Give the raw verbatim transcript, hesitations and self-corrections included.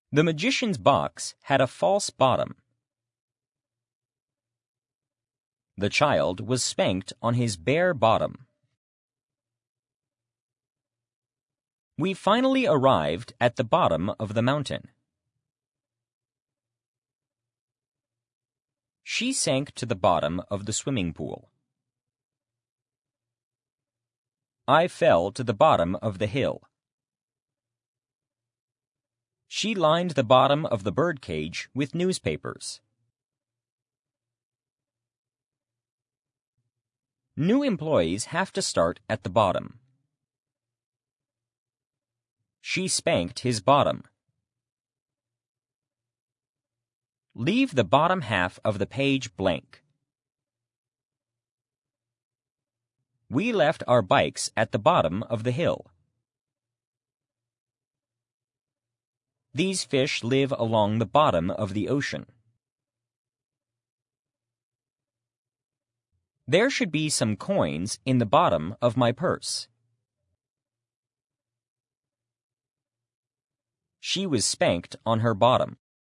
The magician's box had a false bottom. The child was spanked on his bare bottom. We finally arrived at the bottom of the mountain. She sank to the bottom of the swimming pool. I fell to the bottom of the hill. She lined the bottom of the birdcage with newspapers. New employees have to start at the bottom. She spanked his bottom. Leave the bottom half of the page blank. We left our bikes at the bottom of the hill. These fish live along the bottom of the ocean. There should be some coins in the bottom of my purse. She was spanked on her bottom.